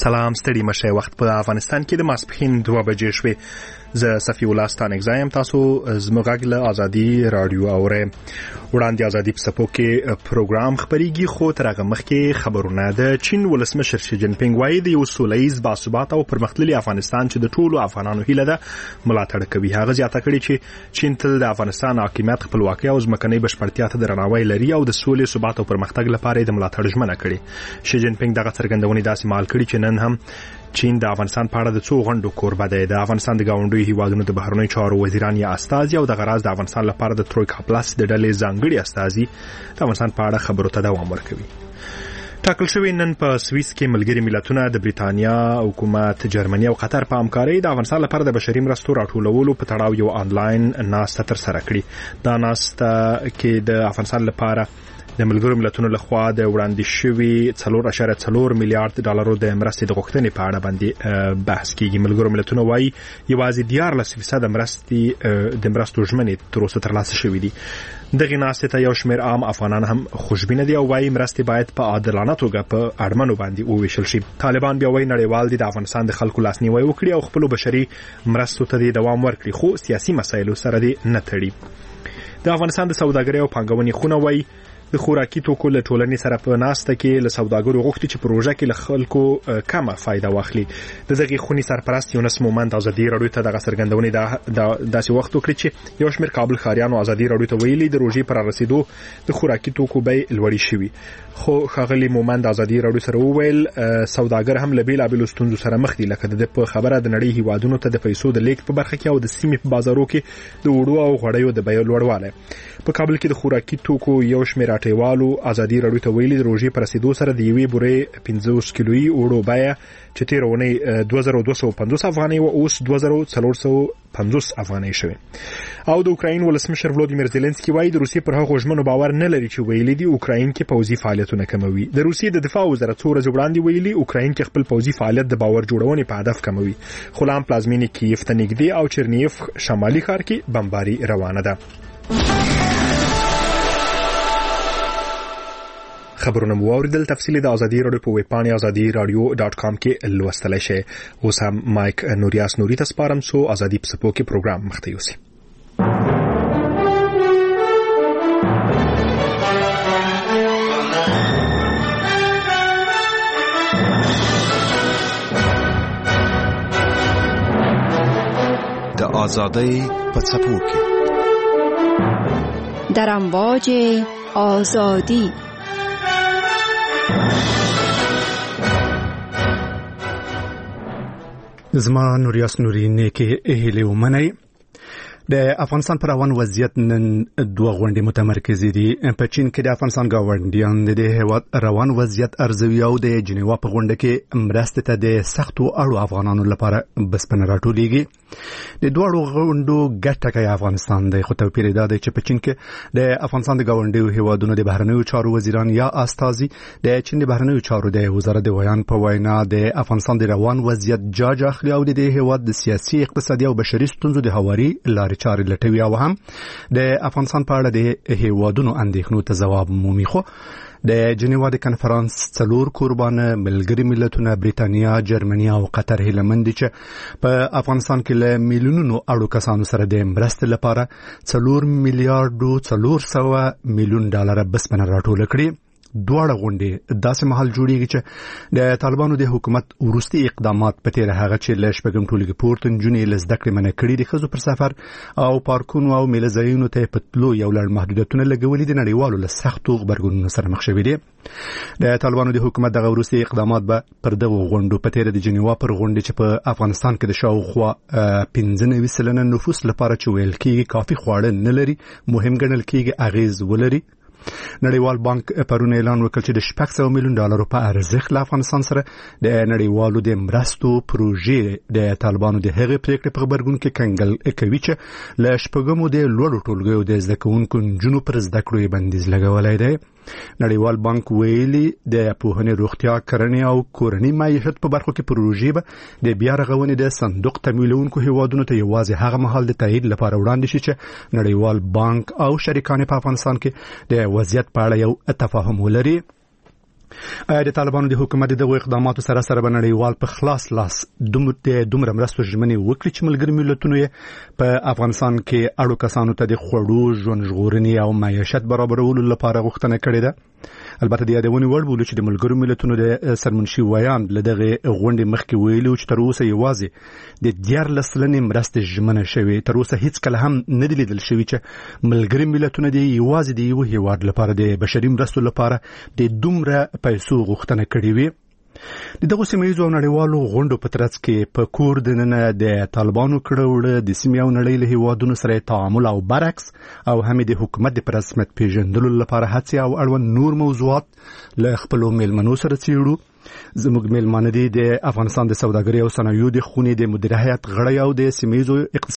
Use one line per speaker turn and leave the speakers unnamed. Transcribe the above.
سلام ستړي مشه وخت په افغانستان کې د ماسپښین 2 بجې شوې ز صفی الله ستان اگزایم تاسو زموږ له ازادي رادیو اوره وړاندې ازادي په سپو کې پروګرام خبريږي خو تر هغه مخکې خبرونه د چین ولسمشر شي جین پینګ وايي د یو سولهییز باثبات او پرمختللي افغانستان چې د ټولو افغانانو هیله ده ملاتړ کوي. هغه زیاته کړې چې چین تل د افغانستان حاکمیت خپلواکي او ځمکنۍ بشپړتیا ته درناوی لري او د سولې ثبات او پرمختګ لپاره د ملاتړ ژمنه کړې. شي جین پینګ دغه څرګندونې داسې مال کړې چې نن هم چین د افغانستان په اړه د څو غونډو کوربه دی. د افغانستان د گاونډیو هیوادونو د بهرنیو چارو وزیران یا استازي او د غراز د افغانستان لپاره د ترویکا پلاس د ډلې ځانګړي استازي د افغانستان په اړه خبرو ته دوام ورکوي. ټاکل شوی نن په سویس کې ملګري ملتونه د بریتانیا حکومت، جرمني او قطر په همکارۍ د افغانستان لپاره د بشري مرستو راټولولو په تړاو یو آنلاین ناسته ترسره کړې. دا ناسته کې د افغانستان لپاره د ملګرو ملتونو لخوا د وړاندې شوی 4.4 میلیارډ ډالرو د مرستې د غوښتنې په اړه باندې بحث کیږي. ملګرو ملتونو وايي یوازې 14% د مرستو ژمنې تر اوسه ترلاسه شوې دي. دغه ناسته ته یو شمېر عام افغانان هم خوشبینه دي او وايي مرستې باید په عادلانه توګه په اړمنو باندې وویشل شي. طالبان بیا وايي نړیوال د افغانستان د خلکو لاسنیوي وکړي او خپل بشري مرستو ته دوام ورکړي خو سیاسي مسایلو سره دې نه تړي. د افغانستان د سوداګرۍ او پانګونې خونه وايي د خوراکي توکو له ټولنې سره په ناسته کې له سوداګرو غوښتي چې پروژه کې له خلکو کمه فائدہ واخلي. د دغه خونی سرپرست یونس مومند ازادي رادیو ته دغه څرګندونې داسې وخت وکړي چې یو شمېر کابل ښاریانو ازادي رادیو ته ویلي د روژې پر رسیدو د خوراکي توکو بیې لوړې شوي. خو ښاغلي مومند ازادي رادیو سره وویل سوداګر هم له بیلابیلو ستونزو سره مخ دي لکه د په خبره د نړۍ هیوادونو ته د پیسو د لیږد په برخه کې او د سیمې په بازارو کې د وړو او غوړیو د بیو لوړوالی. په کابل کې د خوراکي توکو یو شمېر اټیوالو ازادي رادیو ته ویلي د روژې پر رسیدو سره د یوې بورې 50 کیلویي وړو بیه چې تیر اونۍ 2250 افغانۍ او اوس 2450 افغانۍ شوه. او د اوکراین ولسمشر ولودیمیر زيلنسکي وايي د روسیې پر هغه ژمنو باور نه لري چې ویلي دي اوکراین کې پوځي فعالیتونه کموي. د روسیې د دفاع وزارت څو ورځې وړاندې ویلي اوکراین کې خپل پوځي فعالیت د باور جوړونې په هدف کموي. خو لام پلازمینې کیف ته نږدې او چرنیف شمالي ښار کې بمباري روانه ده. خبرونه مو اوریدل. تفصیلی د ازادي رادیو په ویب پاڼې azadiradio.com کې لوستلای شئ. اوس هم مایک نوریاس نوري ته سپارم سو ازادي په سپو کې پروګرام مخته یوسي.
د ازادۍ په سپو کې
در امواج آزادی
زما نوریاس نوري نیکه اهلی ومني. د افغانستان پر روان وضعیت نن دوه غونډې متمرکز دي. په چین کې د افغانستان گاونډیان د هیواد روان وضعیت ارزوي او د جنیوا په غونډه کې مرستې ته د سختو اړو افغانانو لپاره بسپنه راټولېږي. د دوه غونډو ګټه کوي افغانستان د خو توپیر دا دی چې په چین کې د افغانستان د گاونډیو هیوادونو د بهرنیو چارو وزیران یا استازي د چین د بهرنیو چارو د وزارت د ویان په وینا د افغانستان د روان وضعیت جاج اخلي او د هیواد د سیاسي، اقتصادي او بشري ستونزو د هواري لارې چارې لټوي او هم د افغانستان په اړه د هیوادونو اندېښنو ته ځواب مومي. خو د جنیوا د کنفرانس 4 قربان ملګري ملتونه بریتانیا، جرمني او قطر هیلمند چې په افغانستان کې له میلیونونو اړو کسانو سره د مرستې لپاره 4 میلیارډ 400 میلیون ډالر بسپنه راټول کړي. دواړه غونډې داسې محل جوړیږي چې د طالبانو د حکومت وروستي اقدامات په تیر هغه چې له شپږم ټولګي پورته نجونې له زده کړې منع کړي د ښځو پر سفر او پارکونو او میله ځایونو ته په تلو یو لړ محدودیتونه لګولي د نړیوالو له سختو غبرګونونو سره مخ شوي دي. د طالبانو د حکومت دغه وروستي اقدامات به پر دغه غونډو په تیر د جنیوا پر غونډې چې په افغانستان کې د شاوخوا 95% نفوس لپاره چې ویل کېږي کافي خواړه نه لري مهم ګڼل کېږي اغیز ولري. نړیوال بانک پرون اعلان وکړ چې د 600 میلیون ډالرو په ارزښت له افغانستان سره د نړیوالو د مرستو پروژې د طالبانو د هغې پریکړې په خبرګون کې کنګل کوي چې له شپږمو د لوړو ټولګیو د زده کوونکو نجونو پر زده کړو بندیز لګولی دی. نړیوال بانک ویلي د پوهنې، روغتیا، کرنې او کورنۍ معیشت په برخو کې پروژې به د بیا رغونې د صندوق تمویلونکو هیوادونو ته یوازې هغه مهال د تایید لپاره وړاندې شي چې نړیوال بانک او شریکان په افغانستان کې د وضعیت په اړه یو تفاهم ولري. د طالبانو د حکومت دغه اقداماتو سره سره بنړیوال په خلاص لاس دومره مرستو ژمنې وکړي چې ملګری ملتونو په افغانستان کې اړو کسانو ته د خوړو ژوند ژغورنې او معیشت برابرولو لپاره غوښتنه کړې ده. البته د یادونې وړ بولو چې د ملګرو ملتونو د سرمنشي ویان له دغه غونډې مخکې ویلي چې تر اوسه یوازې د 14 سلنې مرستې ژمنه شوې. تر اوسه هیڅ کله هم نه دی لیدل شوی چې ملګري ملتونه د یوازې د یو هیواد لپاره د بشري مرستو لپاره د دومره پیسو غوښتنه کړې وي. دغه سیمه‌ییزو نړیوالو غونډو په ترڅ کې په کور دننه د طالبانو کړهوړه د سیمې او نړۍ له هیوادونو سره تعامل او برعکس او هم د حکومت د رسمیت پیژندلو لپاره هڅې او اړوند نور موضوعات له خپل میلمنو سره څیړو. زموږ میلمانه دي د افغانستان د سوداګرۍ او صنایعو د خونې د مدیر هیئت غړی او د سیمه‌ییزو